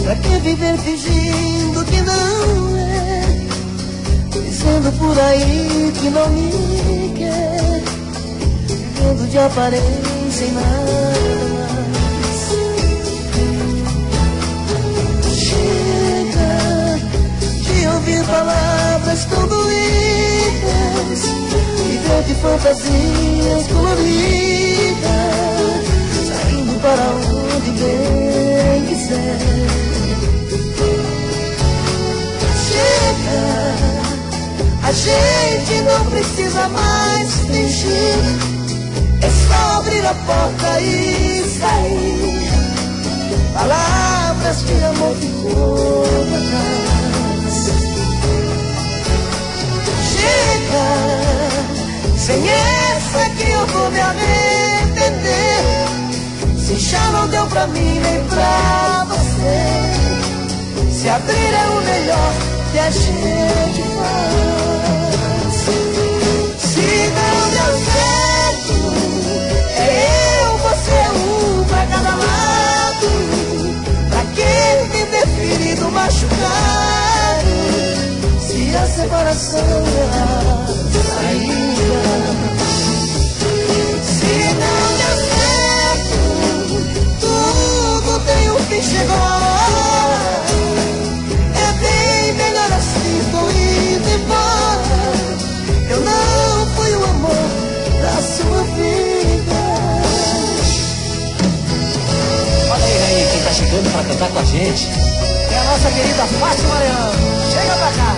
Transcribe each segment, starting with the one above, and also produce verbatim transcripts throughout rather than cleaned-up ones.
Pra que viver fingindo que não é, dizendo por aí que não me quer, vivendo de aparência e nada mais. Chega de ouvir palavras tão doídas, viver de fantasias coloridas, saindo para onde bem quiser. A gente não precisa mais fingir, é só abrir a porta e sair. Palavras de amor ficou pra trás. Chega, sem essa que eu vou me arrepender. Se já não deu pra mim nem pra você, se abrir é o melhor que a gente faz. Se não deu certo, é eu, você, um pra cada lado. Pra que viver ferido, machucado, se a separação é a saída? Se não deu certo, tudo tem um fim, chegou. Tô indo embora, eu não fui o amor da sua vida. Olha aí, aí, quem tá chegando pra cantar com a gente é a nossa querida Fátima Mariano. Chega pra cá.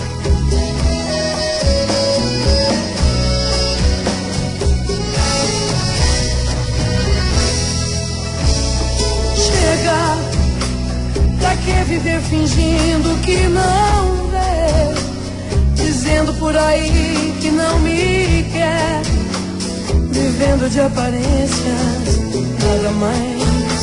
Chega, pra que viver fingindo que não vê, dizendo por aí que não me quer, vivendo de aparências, nada mais.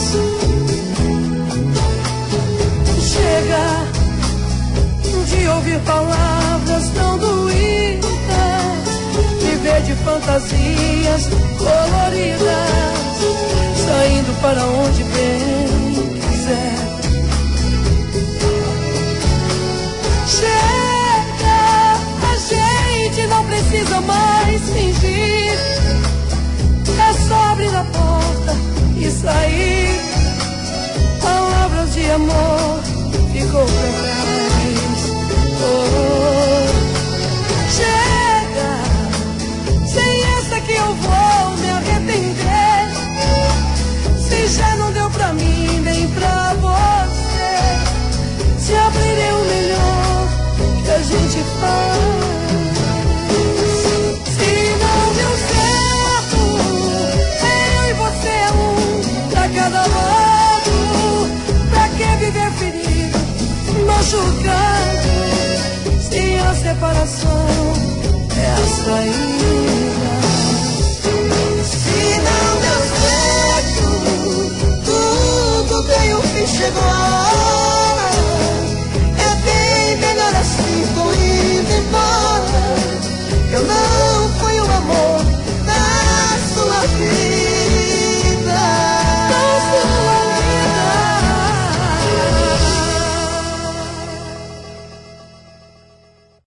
Chega de ouvir palavras tão doídas, viver de fantasias coloridas, saindo para onde bem quiser. Chega, a gente não precisa mais fingir, é só abrir a porta e sair. Palavras de amor ficou pra trás. Oh, chega, sem essa que eu vou me arrepender. Se já não deu pra mim nem pra você, se abrir é o melhor que a gente faz. Se não deu certo, eu e você um pra cada lado. Pra que viver ferido, machucado, se a separação é a saída?